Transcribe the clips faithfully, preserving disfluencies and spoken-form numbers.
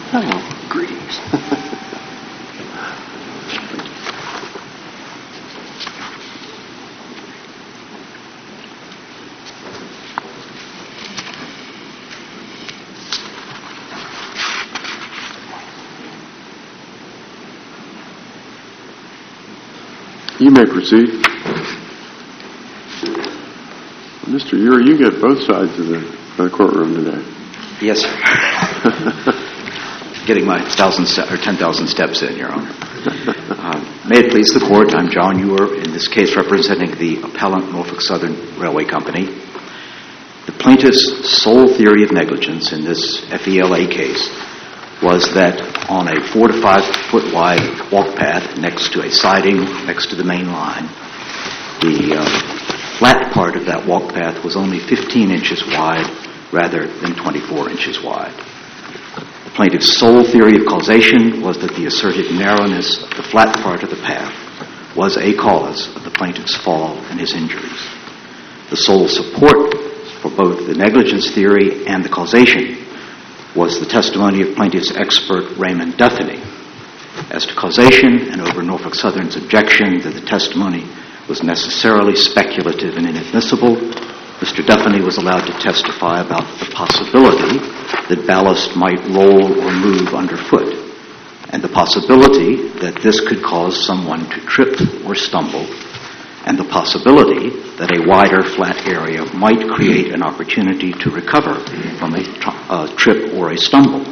Hello. Greetings. You may proceed. Mister Ure, you get both sides of the, of the courtroom today. Yes, sir. Getting my thousand ste- or ten thousand steps in, Your Honor. Um, may it please the Court, I'm John Ure, in this case representing the appellant Norfolk Southern Railway Company. The plaintiff's sole theory of negligence in this F E L A case was that on a four to five foot wide walk path next to a siding, next to the main line, the uh, flat part of that walk path was only fifteen inches wide rather than twenty-four inches wide. The plaintiff's sole theory of causation was that the asserted narrowness of the flat part of the path was a cause of the plaintiff's fall and his injuries. The sole support for both the negligence theory and the causation was the testimony of plaintiff's expert Raymond Duffany. As to causation, and over Norfolk Southern's objection that the testimony was necessarily speculative and inadmissible, Mister Duffany was allowed to testify about the possibility that ballast might roll or move underfoot, and the possibility that this could cause someone to trip or stumble, and the possibility that a wider flat area might create an opportunity to recover from a uh, trip or a stumble.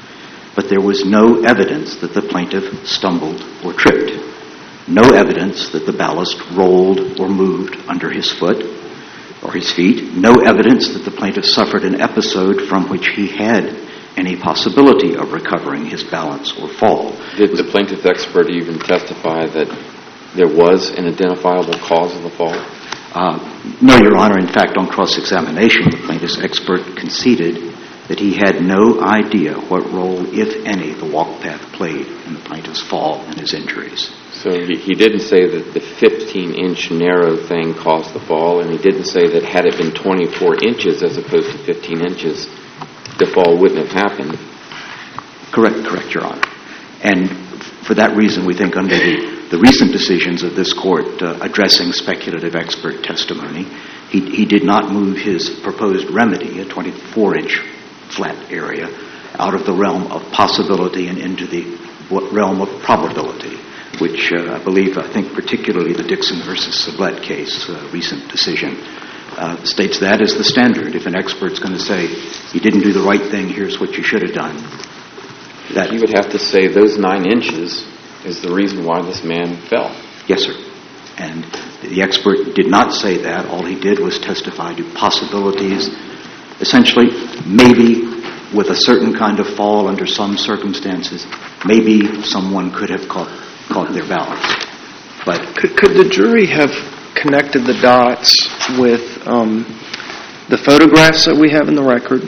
But there was no evidence that the plaintiff stumbled or tripped. No evidence that the ballast rolled or moved under his foot or his feet. No evidence that the plaintiff suffered an episode from which he had any possibility of recovering his balance or fall. Did the plaintiff's expert even testify that there was an identifiable cause of the fall? Uh, no, Your Honor. In fact, on cross-examination, the plaintiff's expert conceded that he had no idea what role, if any, the walk path played in the plaintiff's fall and his injuries. So he, he didn't say that the fifteen-inch narrow thing caused the fall, and he didn't say that had it been twenty-four inches as opposed to fifteen inches, the fall wouldn't have happened. Correct, correct, Your Honor. And for that reason, we think under the, the recent decisions of this Court uh, addressing speculative expert testimony, he, he did not move his proposed remedy, a twenty-four inch flat area, out of the realm of possibility and into the realm of probability, which uh, I believe, I think particularly the Dixon versus Sublette case, uh, recent decision, uh, states that as the standard. If an expert's going to say, you didn't do the right thing, here's what you should have done. That you would have to say those nine inches is the reason why this man fell. Yes, sir. And the expert did not say that. All he did was testify to possibilities. Essentially, maybe with a certain kind of fall under some circumstances, maybe someone could have caught, caught their balance. But could, could the jury have connected the dots with um, the photographs that we have in the record?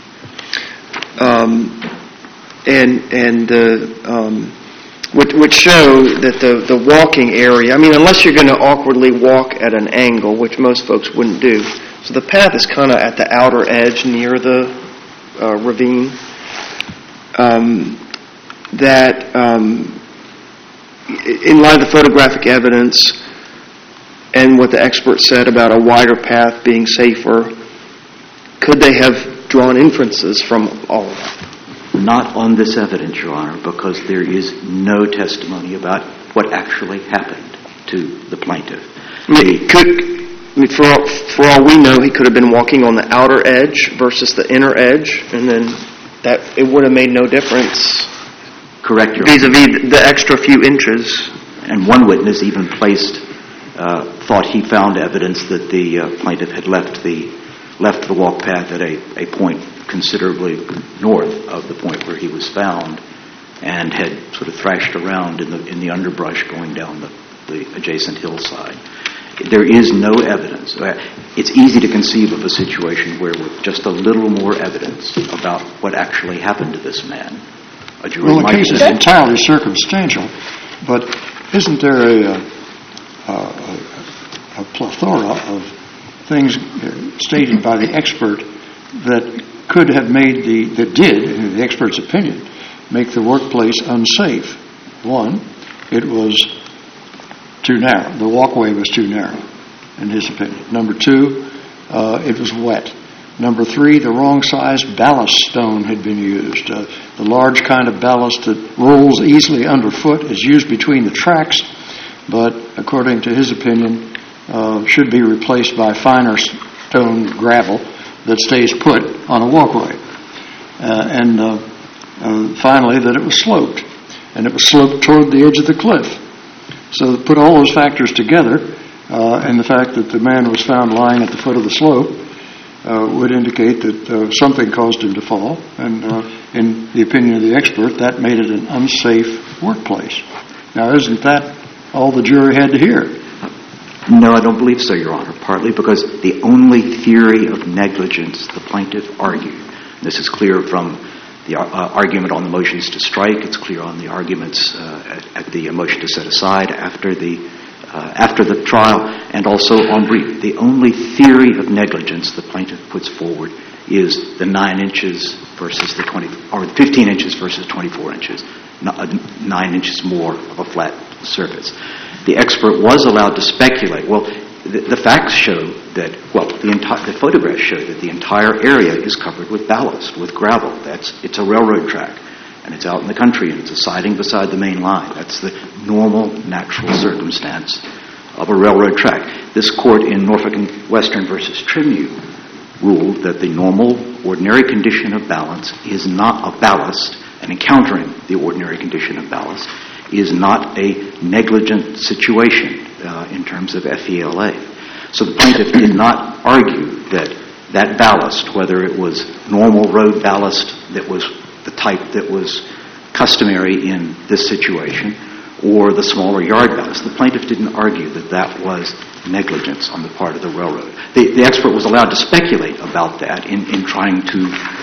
Um, and and the um, which, which show that the, the walking area, I mean, unless you're going to awkwardly walk at an angle, which most folks wouldn't do, so the path is kind of at the outer edge near the uh, ravine, um, that um, in light of the photographic evidence and what the expert said about a wider path being safer, could they have drawn inferences from all of that? Not on this evidence, Your Honor, because there is no testimony about what actually happened to the plaintiff. I mean, could, I mean, for all, for all we know, he could have been walking on the outer edge versus the inner edge, and then that it would have made no difference. Correct, Your Honor. Vis-a-vis the extra few inches. And one witness even placed, uh, thought he found evidence that the uh, plaintiff had left the left the walk path at a, a point considerably north of the point where he was found, and had sort of thrashed around in the in the underbrush going down the, the adjacent hillside. There is no evidence. It's easy to conceive of a situation where with just a little more evidence about what actually happened to this man, a jury well, the might case is entirely circumstantial, but isn't there a, a, a, a plethora of things stated by the expert that could have made the, that did, in the expert's opinion, make the workplace unsafe. One, it was too narrow. The walkway was too narrow, in his opinion. Number two, uh, it was wet. Number three, the wrong size ballast stone had been used. Uh, the large kind of ballast that rolls easily underfoot is used between the tracks, but according to his opinion, uh, should be replaced by finer stone gravel that stays put on a walkway. Uh, and uh, uh, finally, that it was sloped, and it was sloped toward the edge of the cliff. So put all those factors together, uh, and the fact that the man was found lying at the foot of the slope uh, would indicate that uh, something caused him to fall, and uh, in the opinion of the expert, that made it an unsafe workplace. Now, isn't that all the jury had to hear? No, I don't believe so, Your Honor, partly because the only theory of negligence the plaintiff argued, and this is clear from the uh, argument on the motions to strike, it's clear on the arguments uh, at, at the motion to set aside after the uh, after the trial, and also on brief. The only theory of negligence the plaintiff puts forward is the nine inches versus the twenty, or fifteen inches versus twenty-four inches, nine inches more of a flat surface. The expert was allowed to speculate. Well, the, the facts show that, well, the, enti- the photographs show that the entire area is covered with ballast, with gravel. That's It's a railroad track, and it's out in the country, and it's a siding beside the main line. That's the normal, natural circumstance of a railroad track. This court in Norfolk and Western versus Trimu ruled that the normal, ordinary condition of balance is not a ballast, and encountering the ordinary condition of ballast is not a negligent situation uh, in terms of F E L A. So the plaintiff did not argue that that ballast, whether it was normal road ballast that was the type that was customary in this situation, or the smaller yard ballast, the plaintiff didn't argue that that was negligence on the part of the railroad. The, the expert was allowed to speculate about that in, in trying to,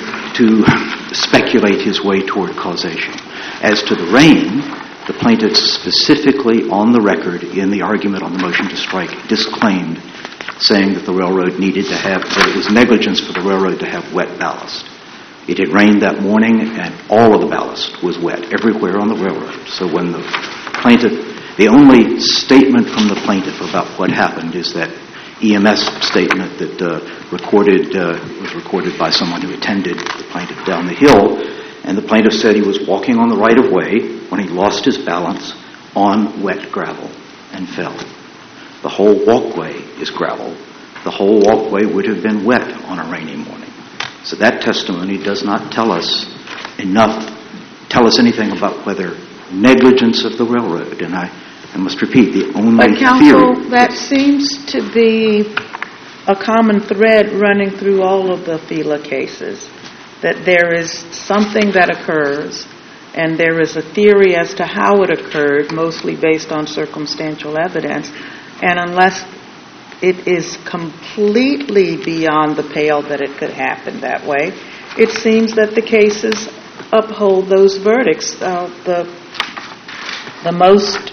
to speculate his way toward causation. As to the rain, the plaintiff specifically on the record in the argument on the motion to strike disclaimed saying that the railroad needed to have, that it was negligence for the railroad to have wet ballast. It had rained that morning and all of the ballast was wet everywhere on the railroad. So when the plaintiff, the only statement from the plaintiff about what happened is that E M S statement that uh, recorded uh, was recorded by someone who attended the plaintiff down the hill. And the plaintiff said he was walking on the right-of-way when he lost his balance on wet gravel and fell. The whole walkway is gravel. The whole walkway would have been wet on a rainy morning. So that testimony does not tell us enough, tell us anything about whether negligence of the railroad, and I, I must repeat, the only but counsel, theory... that seems to be a common thread running through all of the F E L A cases, that there is something that occurs and there is a theory as to how it occurred, mostly based on circumstantial evidence, and unless it is completely beyond the pale that it could happen that way, it seems that the cases uphold those verdicts. Uh, the the most,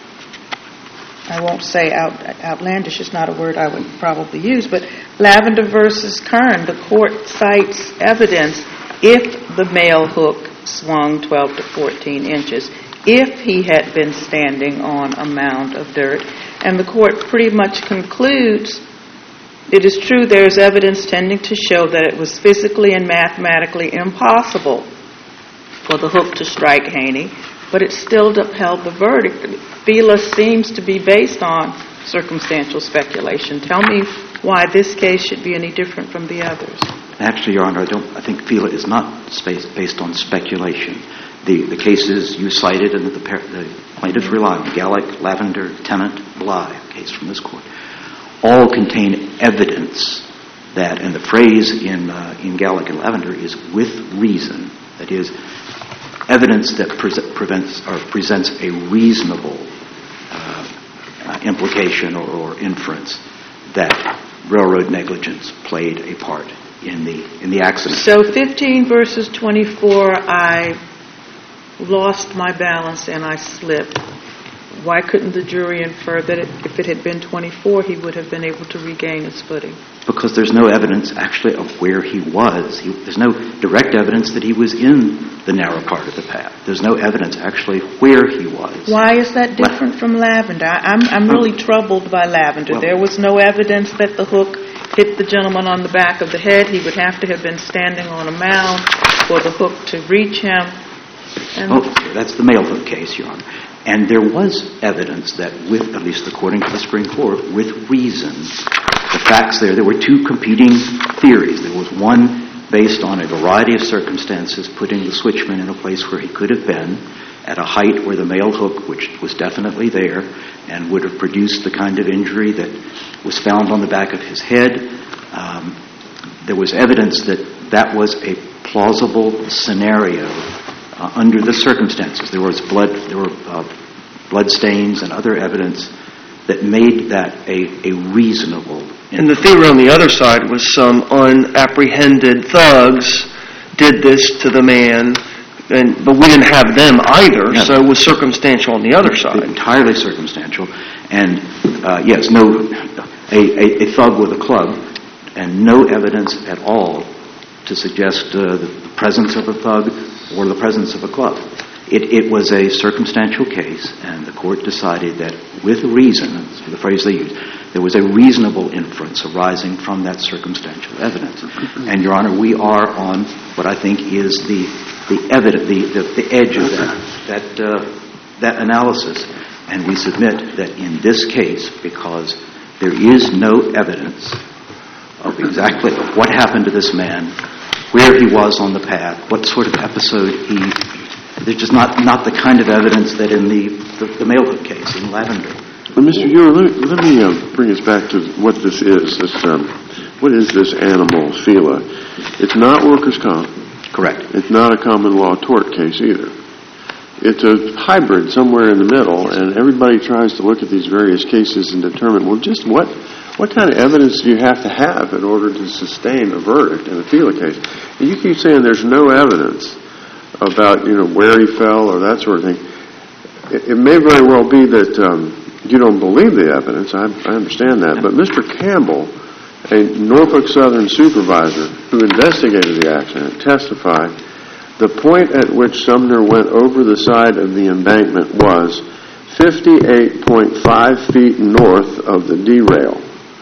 I won't say out, outlandish is not a word I would probably use, but Lavender versus Kern, the court cites evidence if the male hook swung twelve to fourteen inches, if he had been standing on a mound of dirt, and the court pretty much concludes it is true there is evidence tending to show that it was physically and mathematically impossible for the hook to strike Haney, but it still upheld the verdict. F E L A seems to be based on circumstantial speculation. Tell me why this case should be any different from the others. Actually, Your Honor, I don't. I think F E L A is not based on speculation. The the cases you cited and that the, the plaintiffs rely on, Gallick, Lavender, Tennant, Bly, a case from this court, all contain evidence that, and the phrase in uh, in Gallick and Lavender is with reason. That is, evidence that pre- prevents or presents a reasonable uh, uh, implication or, or inference that railroad negligence played a part in the in the accident. So fifteen versus twenty-four, I lost my balance and I slipped. why couldn't the jury infer that it, if it had been twenty-four, he would have been able to regain his footing? Because there's no evidence actually of where he was. He, there's no direct evidence that he was in the narrow part of the path. There's no evidence actually where he was. Why is that different from Lavender? I, I'm, I'm really troubled by Lavender. Well, there was no evidence that the hook hit the gentleman on the back of the head. He would have to have been standing on a mound for the hook to reach him. And oh, that's the male hook case, Your Honor. And there was evidence that, with, at least according to the Supreme Court, with reason, the facts there, there were two competing theories. There was one based on a variety of circumstances, putting the switchman in a place where he could have been, at a height where the male hook, which was definitely there, and would have produced the kind of injury that was found on the back of his head. Um, there was evidence that that was a plausible scenario uh, under the circumstances. There was blood, there were uh, blood stains and other evidence that made that a, a reasonable inference. And the theory on the other side was some unapprehended thugs did this to the man, and but we didn't have them either, yeah. So it was circumstantial on the other side. Entirely circumstantial. And, uh, yes, no, a, a, a thug with a club, and no evidence at all to suggest uh, the presence of a thug or the presence of a club. It, it was a circumstantial case, and the court decided that with reason, that's the phrase they used, there was a reasonable inference arising from that circumstantial evidence. And, Your Honor, we are on what I think is the the evidence, the, the, the edge of that that uh, that analysis. And we submit that in this case, because there is no evidence of exactly what happened to this man, where he was on the path, what sort of episode he... There's just not, not the kind of evidence that in the, the, the Mailhook case in Lavender. Well, Mister Ure, let, let me uh, bring us back to what this is. This, um, what is this animal, Fila? It's not workers' comp. Correct. It's not a common law tort case either. It's a hybrid somewhere in the middle, and everybody tries to look at these various cases and determine, well, just what what kind of evidence do you have to have in order to sustain a verdict in a Fila case? And you keep saying there's no evidence about, you know, where he fell or that sort of thing. It, it may very well be that um, you don't believe the evidence. I, I understand that. But Mister Campbell, a Norfolk Southern supervisor who investigated the accident, testified the point at which Sumner went over the side of the embankment was fifty-eight point five feet north of the derail.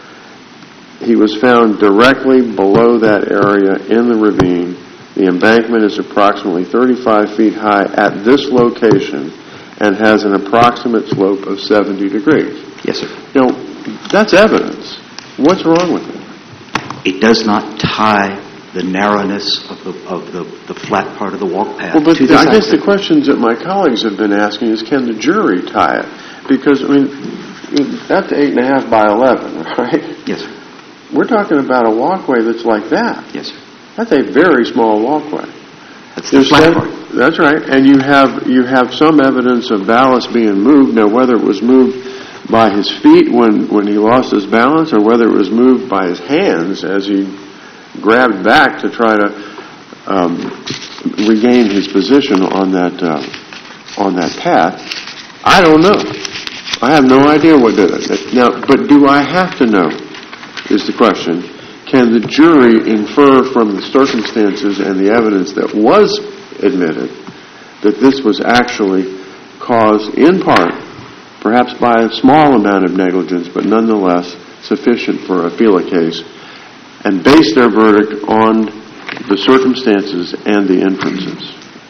He was found directly below that area in the ravine. The embankment is approximately thirty-five feet high at this location and has an approximate slope of seventy degrees. Yes, sir. Now, that's evidence. What's wrong with it? It does not tie the narrowness of the of the, the flat part of the walk path well, but to this I guess accident. the questions that my colleagues have been asking is, can the jury tie it? Because, I mean, that's eight and a half by eleven, right? Yes, sir. We're talking about a walkway that's like that. Yes, sir. That's a very small walkway. That's the There's flat some- part. That's right. And you have you have some evidence of ballast being moved. Now, whether it was moved by his feet when, when he lost his balance, or whether it was moved by his hands as he grabbed back to try to um, regain his position on that uh, on that path, I don't know. I have no idea what did it. Now, but do I have to know, is the question. Can the jury infer from the circumstances and the evidence that was admitted that this was actually caused in part, perhaps by a small amount of negligence, but nonetheless sufficient for a Fila case, and base their verdict on the circumstances and the inferences?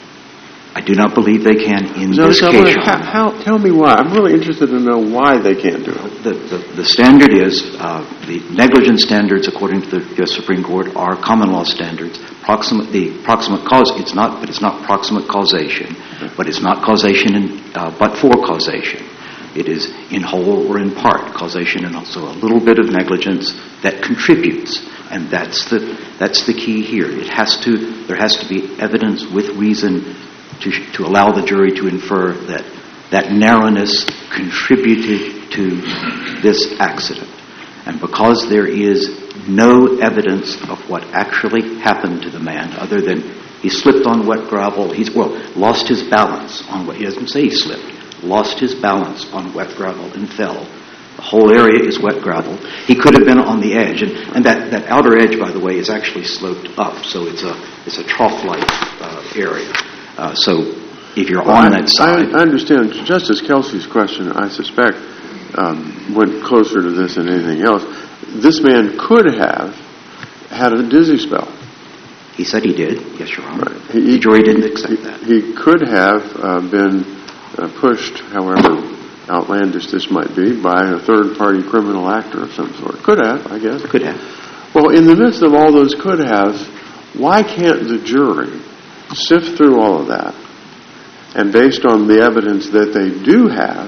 I do not believe they can in So, this so case. how, how, tell me why. I'm really interested to know why they can't do it. The, the, the standard is, uh, the negligence standards, according to the U S Supreme Court, are common law standards. Proximate, the proximate cause, it's not, but it's not proximate causation, but it's not causation in, uh, but for causation. It is in whole or in part causation, and also a little bit of negligence that contributes. And that's the, that's the key here. It has to, there has to be evidence with reason to, to allow the jury to infer that that narrowness contributed to this accident. And because there is no evidence of what actually happened to the man, other than he slipped on wet gravel, he's, well, lost his balance on what, he doesn't say he slipped, lost his balance on wet gravel and fell. The whole area is wet gravel. He could have been on the edge, and, and that, that outer edge, by the way, is actually sloped up, so it's a it's a trough-like uh, area. Uh, so if you're well, on I, that side... I understand. Justice Kelsey's question, I suspect, um, went closer to this than anything else. This man could have had a dizzy spell. He said he did, yes, Your Honor. Right. He, the jury didn't accept he, that. He could have uh, been uh, pushed, however outlandish this might be, by a third-party criminal actor of some sort. Could have, I guess. Could have. Well, in the midst of all those could haves, why can't the jury sift through all of that and, based on the evidence that they do have,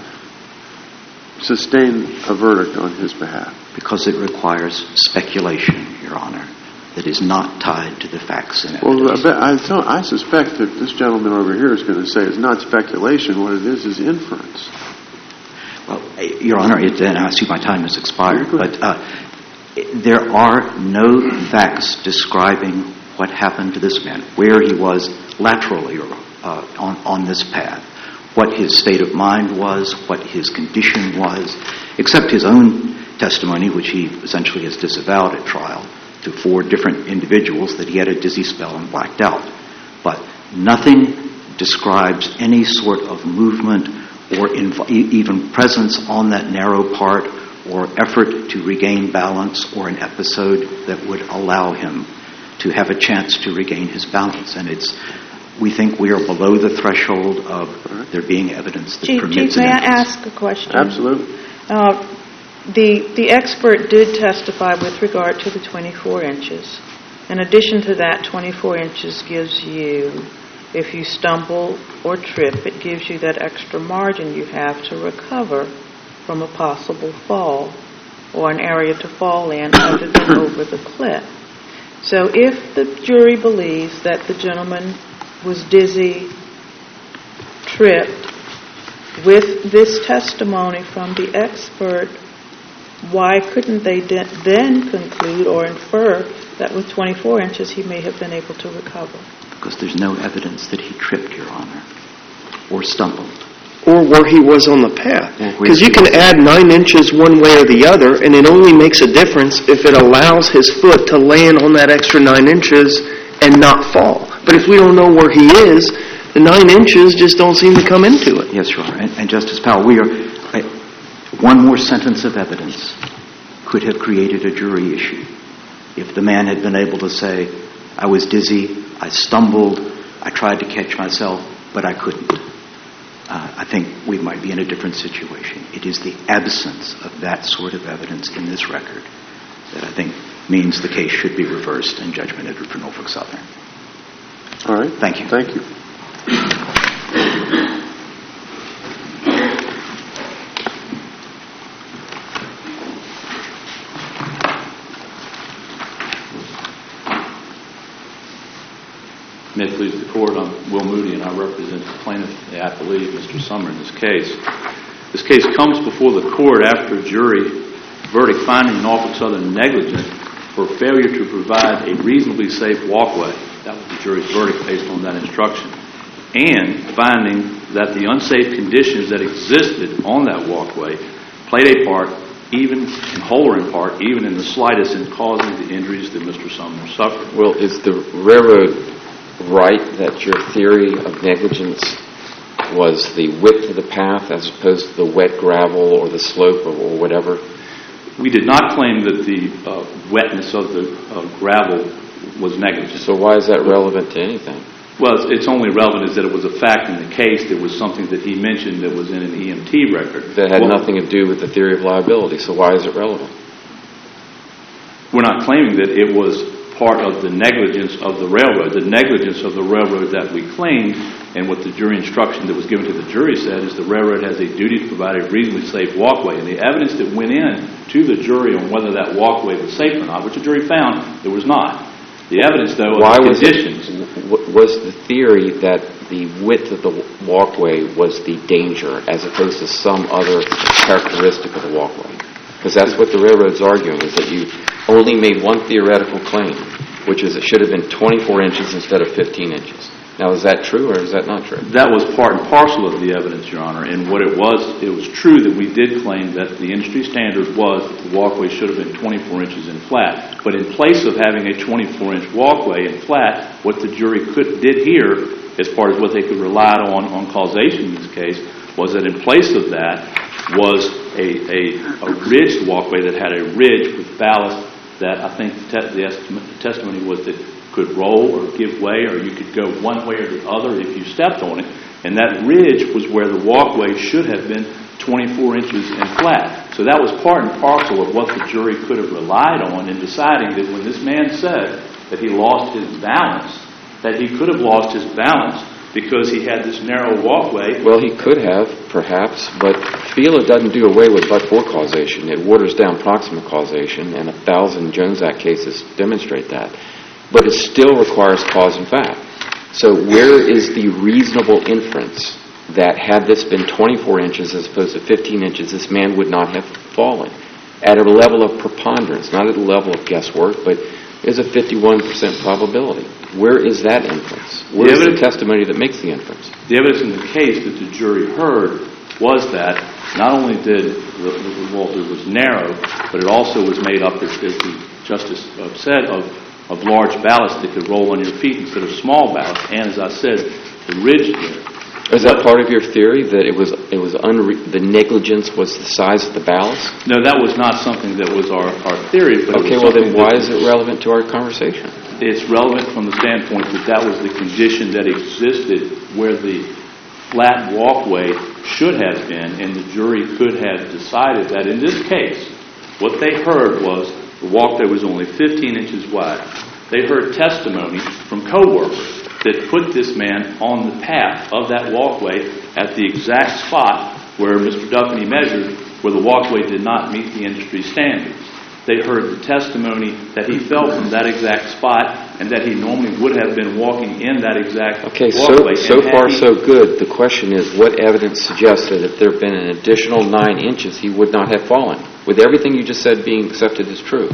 sustain a verdict on his behalf? Because it requires speculation, Your Honor, that is not tied to the facts and Well, evidence. I, I, thought, I suspect that this gentleman over here is going to say it's not speculation. What it is is inference. Well, Your Honor, it, and I see my time has expired, Good. but uh, there are no facts describing what happened to this man, where he was laterally or, uh, on, on this path, what his state of mind was, what his condition was, except his own testimony, which he essentially has disavowed at trial, to four different individuals that he had a dizzy spell and blacked out. But nothing describes any sort of movement or inv- even presence on that narrow part or effort to regain balance or an episode that would allow him to have a chance to regain his balance. And it's, we think we are below the threshold of there being evidence that Chief, permits Chief, may an I inference. ask a question? Absolutely. Uh, the the expert did testify with regard to the twenty-four inches. In addition to that, twenty-four inches gives you, if you stumble or trip, it gives you that extra margin you have to recover from a possible fall or an area to fall in other than over the cliff. So if the jury believes that the gentleman was dizzy, tripped, with this testimony from the expert, why couldn't they de- then conclude or infer that with twenty-four inches he may have been able to recover? Because there's no evidence that he tripped, Your Honor, or stumbled. Or where he was on the path. Or where Because you he can was. add nine inches one way or the other, and it only makes a difference if it allows his foot to land on that extra nine inches and not fall. But if we don't know where he is, the nine inches just don't seem to come into it. Yes, Your Honor. And, and Justice Powell, we are... I, one more sentence of evidence could have created a jury issue. If the man had been able to say, I was dizzy, I stumbled, I tried to catch myself, but I couldn't. Uh, I think we might be in a different situation. It is the absence of that sort of evidence in this record that I think means the case should be reversed and judgment entered for Norfolk Southern. All right. Thank you. Thank you. May it please the Court, I'm Will Moody, and I represent the plaintiff, the appellee, Mister Summer, in this case. This case comes before the Court after a jury verdict finding Norfolk Southern negligent for failure to provide a reasonably safe walkway. That was the jury's verdict based on that instruction. And finding that the unsafe conditions that existed on that walkway played a part, even in whole or in part, even in the slightest, in causing the injuries that Mister Sumner suffered. Well, is the railroad right that your theory of negligence was the width of the path as opposed to the wet gravel or the slope or, or whatever? We did not claim that the uh, wetness of the uh, gravel was negligent. So why is that relevant to anything? Well, it's, it's only relevant is that it was a fact in the case. There was something that he mentioned that was in an E M T record. That had well, nothing to do with the theory of liability. So why is it relevant? We're not claiming that it was part of the negligence of the railroad. The negligence of the railroad that we claimed, and what the jury instruction that was given to the jury said, is the railroad has a duty to provide a reasonably safe walkway. And the evidence that went in to the jury on whether that walkway was safe or not, which the jury found it was not. The evidence, though, Why of the was conditions... It, was the theory that the width of the walkway was the danger as opposed to some other characteristic of the walkway? Because that's what the railroad's arguing, is that you only made one theoretical claim, which is it should have been twenty-four inches instead of fifteen inches. Now, is that true or is that not true? That was part and parcel of the evidence, Your Honor. And what it was, it was true that we did claim that the industry standard was that the walkway should have been twenty-four inches in flat. But in place of having a twenty-four inch walkway in flat, what the jury could, did here, as far as what they could rely on on causation in this case, was that in place of that was a, a, a ridged walkway that had a ridge with ballast that I think the, te- the, estimate, the testimony was that could roll or give way, or you could go one way or the other if you stepped on it. And that ridge was where the walkway should have been twenty-four inches in flat. So that was part and parcel of what the jury could have relied on in deciding that when this man said that he lost his balance, that he could have lost his balance because he had this narrow walkway. Well, he could have, perhaps, but FELA doesn't do away with but-for causation. It waters down proximate causation, and a thousand Jones Act cases demonstrate that. But it still requires cause and fact. So where is the reasonable inference that had this been twenty-four inches as opposed to fifteen inches, this man would not have fallen? At a level of preponderance, not at a level of guesswork, but is a fifty-one percent probability. Where is that inference? Where is the testimony that makes the inference? The evidence in the case that the jury heard was that not only did the, the walkway was narrow, but it also was made up, as, as the Justice said, of of large ballast that could roll on your feet instead of small ballast, and as I said, the ridge there. Is that part of your theory, that it was it was unre- the negligence was the size of the ballast? No, that was not something that was our, our theory. But okay, well then why is it relevant to our conversation? It's relevant from the standpoint that that was the condition that existed where the flat walkway should have been, and the jury could have decided that in this case, what they heard was the walkway was only fifteen inches wide. They heard testimony from co-workers that put this man on the path of that walkway at the exact spot where Mister Duffany measured, where the walkway did not meet the industry standards. They heard the testimony that he fell from that exact spot and that he normally would have been walking in that exact okay, walkway. So, so far he, so good. The question is, what evidence suggests that if there had been an additional nine inches, he would not have fallen? With everything you just said being accepted as true.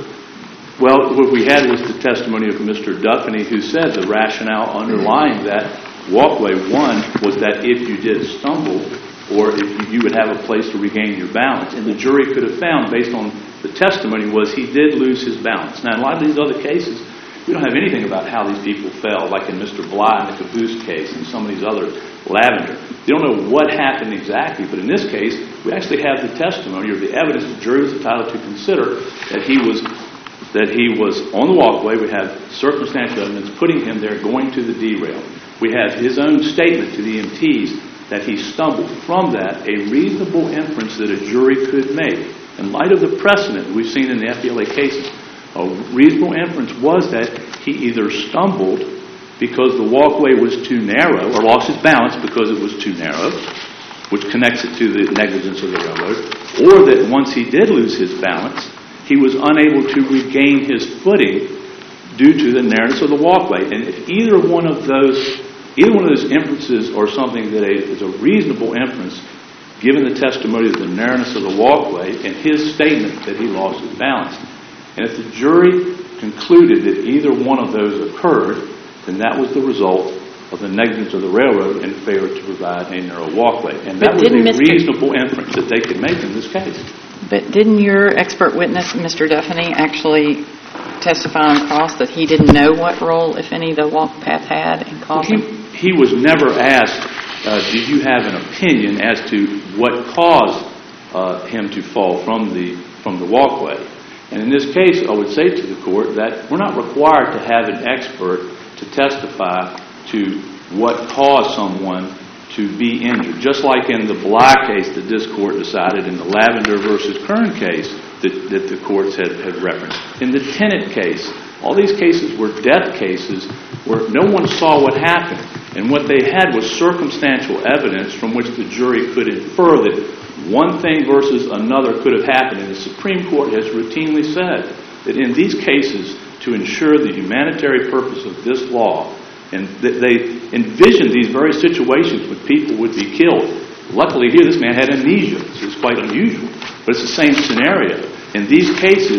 Well, what we had was the testimony of Mister Duffany, who said the rationale underlying that walkway, one, was that if you did stumble, or if you, you would have a place to regain your balance. And the jury could have found, based on the testimony, was he did lose his balance. Now, in a lot of these other cases, we don't have anything about how these people fell, like in Mister Bly and the Caboose case and some of these others, Lavender. You don't know what happened exactly, but in this case, we actually have the testimony or the evidence the jury was entitled to consider that he was that he was on the walkway. We have circumstantial evidence putting him there going to the derail. We have his own statement to the E M Ts that he stumbled. From that, a reasonable inference that a jury could make, in light of the precedent we've seen in the F B L A cases, a reasonable inference was that he either stumbled because the walkway was too narrow, or lost his balance because it was too narrow, which connects it to the negligence of the railroad, or that once he did lose his balance, he was unable to regain his footing due to the narrowness of the walkway. And if either one of those, either one of those inferences or something that a, is a reasonable inference, given the testimony of the narrowness of the walkway and his statement that he lost his balance, and if the jury concluded that either one of those occurred, then that was the result of the negligence of the railroad in failure to provide a narrow walkway. And that was a Mister reasonable inference that they could make in this case. But didn't your expert witness, Mister Duffany, actually testify on cross that he didn't know what role, if any, the walk path had in causing? He, he was never asked, uh, did you have an opinion as to what caused uh, him to fall from the from the walkway? And in this case, I would say to the court that we're not required to have an expert to testify to what caused someone to be injured. Just like in the Bly case that this court decided, in the Lavender versus Kern case that, that the courts had, had referenced. In the Tennant case, all these cases were death cases where no one saw what happened. And what they had was circumstantial evidence from which the jury could infer that one thing versus another could have happened. And the Supreme Court has routinely said that in these cases, to ensure the humanitarian purpose of this law, and they envisioned these very situations when people would be killed. Luckily here, this man had amnesia, so it's quite unusual. But it's the same scenario. In these cases,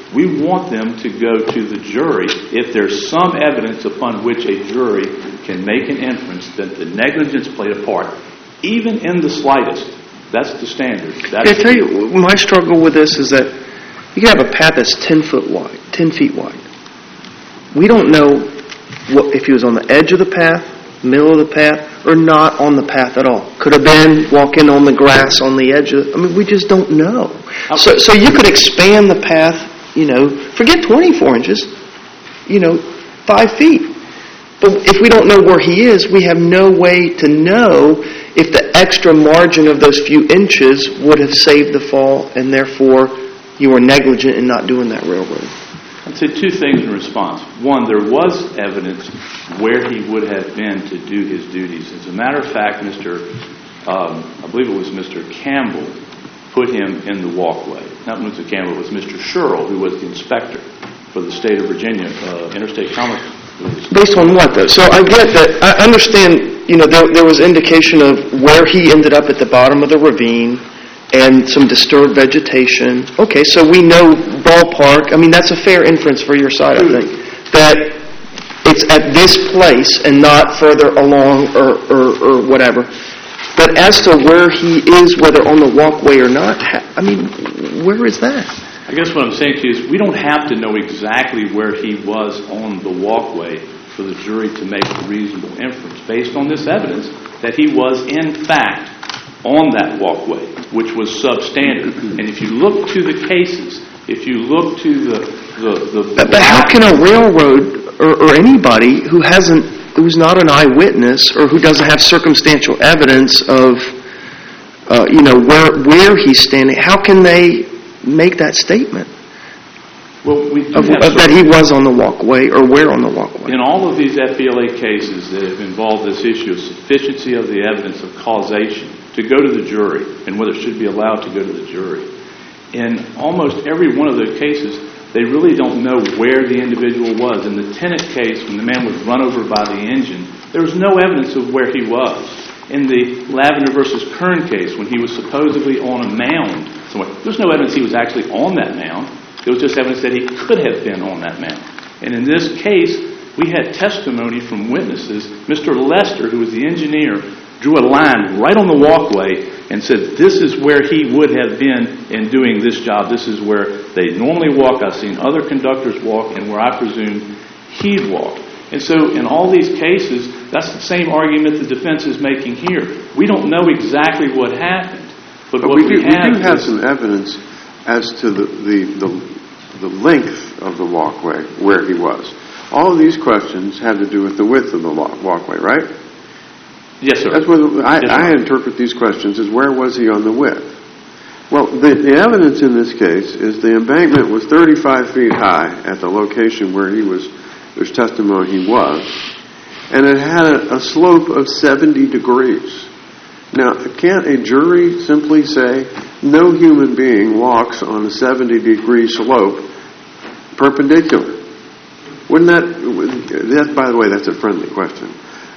We want them to go to the jury if there's some evidence upon which a jury can make an inference that the negligence played a part, even in the slightest. That's the standard. That's I tell you, my struggle with this is that you can have a path that's ten foot wide, ten feet wide. We don't know what, if he was on the edge of the path, middle of the path, or not on the path at all. Could have been walking on the grass on the edge of. I mean, we just don't know. So, so you could expand the path. You know, forget twenty-four inches. You know, five feet. But if we don't know where he is, we have no way to know if the extra margin of those few inches would have saved the fall, and therefore you were negligent in not doing that railroad. I'd say two things in response. One, there was evidence where he would have been to do his duties. As a matter of fact, Mister Um, I believe it was Mister Campbell put him in the walkway. Not Mister Campbell, it was Mister Sherrill, who was the inspector for the state of Virginia, uh, Interstate Commerce. Based on what, though? So I get that. I understand, you know, there, there was indication of where he ended up at the bottom of the ravine and some disturbed vegetation. Okay, so we know ballpark. I mean, that's a fair inference for your side, I think, that it's at this place and not further along or, or, or whatever. But as to where he is, whether on the walkway or not, I mean, where is that? I guess what I'm saying to you is we don't have to know exactly where he was on the walkway for the jury to make a reasonable inference based on this evidence that he was, in fact, on that walkway, which was substandard. And if you look to the cases, if you look to the... the, the but, but how can a railroad or, or anybody who hasn't, who's not an eyewitness or who doesn't have circumstantial evidence of, uh, you know, where where he's standing, how can they make that statement well, we do of, have of that he was on the walkway or where on the walkway? In all of these F B L A cases that have involved this issue of sufficiency of the evidence of causation to go to the jury and whether it should be allowed to go to the jury, in almost every one of those cases, they really don't know where the individual was. In the Tennant case, when the man was run over by the engine, there was no evidence of where he was. In the Lavender versus Kern case, when he was supposedly on a mound somewhere, there's no evidence he was actually on that mound. There was just evidence that he could have been on that mound. And in this case, we had testimony from witnesses. Mister Lester, who was the engineer, drew a line right on the walkway and said, this is where he would have been in doing this job. This is where they normally walk. I've seen other conductors walk and where I presume he'd walk. And so in all these cases, that's the same argument the defense is making here. We don't know exactly what happened. But, but what we, do, we, have, we do have is, some evidence as to the, the, the, the length of the walkway, where he was. All of these questions had to do with the width of the walkway, right? Yes, sir. That's what I, yes, I interpret these questions as where was he on the width? Well, the, the evidence in this case is the embankment was thirty-five feet high at the location where he was, there's testimony he was, and it had a, a slope of seventy degrees. Now, can't a jury simply say no human being walks on a seventy degree slope perpendicular? Wouldn't that, that, by the way, that's a friendly question.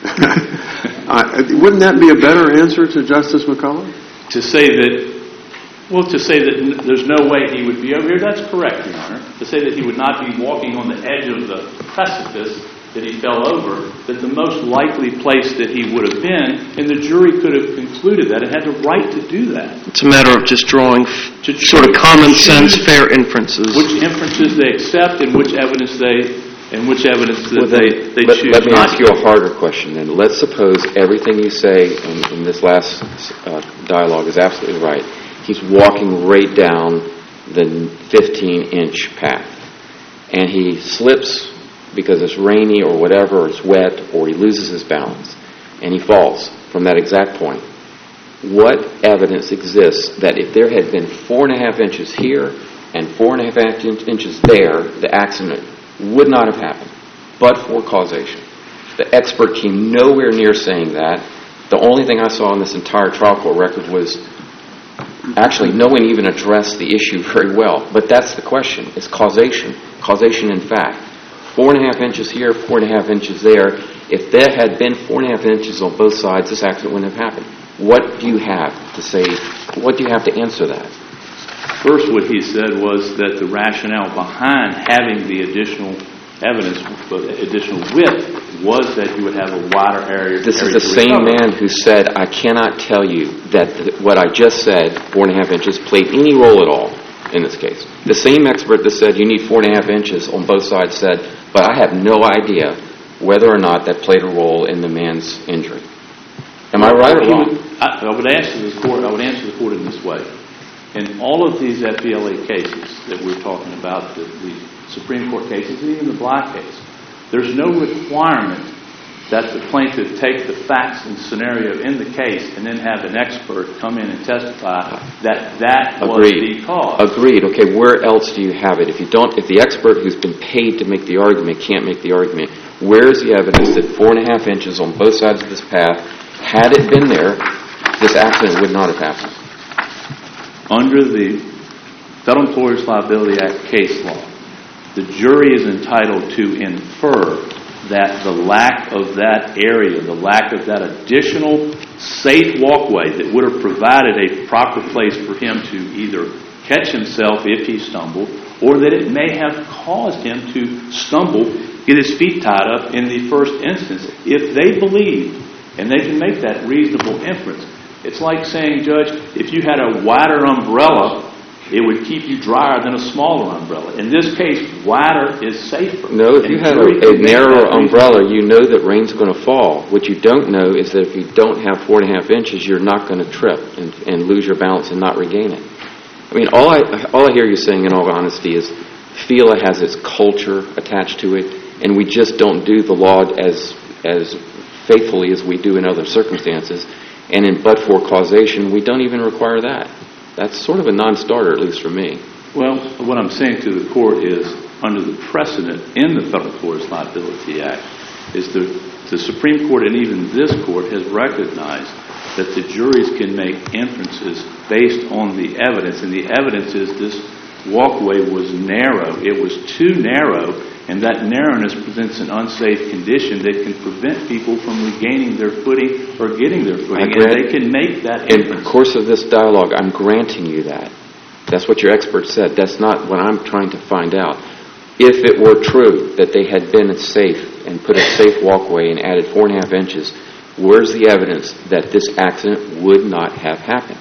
uh, wouldn't that be a better answer to Justice McCullough? To say that, well, to say that n- there's no way he would be over here, that's correct, Your Honor. To say that he would not be walking on the edge of the precipice that he fell over, that the most likely place that he would have been, and the jury could have concluded that. It had the right to do that. It's a matter of just drawing f- To sort of common choose sense, fair inferences. Which inferences they accept and which evidence they and which evidence that Well, then, they, they let, choose let me not ask to. you a harder question then. Let's suppose everything you say in, in this last uh, dialogue is absolutely right. He's walking right down the fifteen-inch path, and he slips because it's rainy or whatever, or it's wet, or he loses his balance, and he falls from that exact point. What evidence exists that if there had been four and a half inches here and four and a half inches there, the accident would not have happened, but for causation? The expert came nowhere near saying that. The only thing I saw in this entire trial court record was actually no one even addressed the issue very well. But that's the question, is causation. Causation in fact. Four and a half inches here, four and a half inches there. If there had been four and a half inches on both sides, this accident wouldn't have happened. What do you have to say, what do you have to answer that? First, what he said was that the rationale behind having the additional evidence, additional width, was that you would have a wider area. This area is the to same recover. man who said, I cannot tell you that th- what I just said, four and a half inches, played any role at all in this case. The same expert that said you need four and a half inches on both sides said, but I have no idea whether or not that played a role in the man's injury. Am I right or wrong? I, I would answer the court. I would answer the court in this way. In all of these F B L A cases that we're talking about, the, the Supreme Court cases, and even the Bly case, there's no requirement that the plaintiff take the facts and scenario in the case and then have an expert come in and testify that that was Agreed. the cause. Agreed. Okay, where else do you have it? If you don't, if the expert who's been paid to make the argument can't make the argument, where is the evidence that four and a half inches on both sides of this path, had it been there, this accident would not have happened? Under the Federal Employers Liability Act case law, the jury is entitled to infer that the lack of that area, the lack of that additional safe walkway that would have provided a proper place for him to either catch himself if he stumbled, or that it may have caused him to stumble, get his feet tied up in the first instance. If they believe, and they can make that reasonable inference, it's like saying, Judge, if you had a wider umbrella, it would keep you drier than a smaller umbrella. In this case, wider is safer. No, if you had a, a narrower umbrella, you know that rain's going to fall. What you don't know is that if you don't have four and a half inches, you're not going to trip and, and lose your balance and not regain it. I mean, all I all I hear you saying, in all honesty, is FELA has its culture attached to it, and we just don't do the law as as faithfully as we do in other circumstances. And in but-for causation, we don't even require that. That's sort of a non-starter, at least for me. Well, what I'm saying to the court is, under the precedent in the Federal Employers Liability Act, is the, the Supreme Court and even this court has recognized that the juries can make inferences based on the evidence, and the evidence is this walkway was narrow. It was too narrow, and that narrowness presents an unsafe condition that can prevent people from regaining their footing or getting their footing, and they can make that inference. In the course of this dialogue, I'm granting you that. That's what your expert said. That's not what I'm trying to find out. If it were true that they had been safe and put a safe walkway and added four and a half inches, where's the evidence that this accident would not have happened?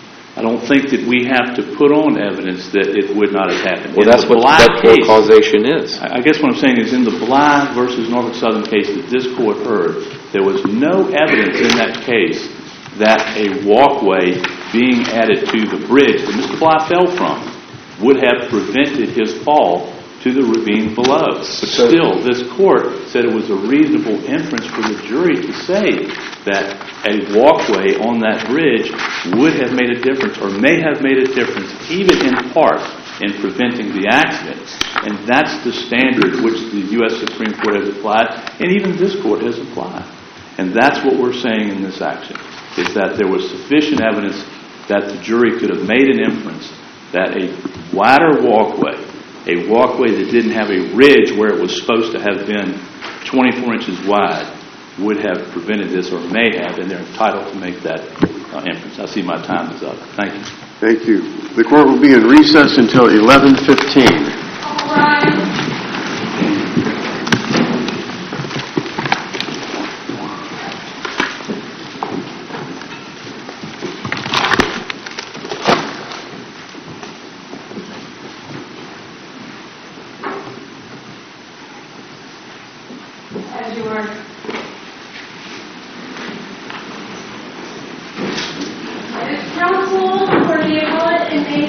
I don't think that we have to put on evidence that it would not have happened. Well, in that's what but-for causation is. I guess what I'm saying is in the Bly versus Norfolk Southern case that this court heard, there was no evidence in that case that a walkway being added to the bridge that Mister Bly fell from would have prevented his fall to the ravine below. But so, still, this court said it was a reasonable inference for the jury to say that a walkway on that bridge would have made a difference, or may have made a difference, even in part, in preventing the accident. And that's the standard which the U S Supreme Court has applied, and even this court has applied. And that's what we're saying in this action, is that there was sufficient evidence that the jury could have made an inference that a wider walkway, a walkway that didn't have a ridge where it was supposed to have been twenty-four inches wide, would have prevented this, or may have, and they're entitled to make that uh, inference. I see my time is up. Thank you. Thank you. The court will be in recess until eleven fifteen. All right. As you are. Counsel for the appellate and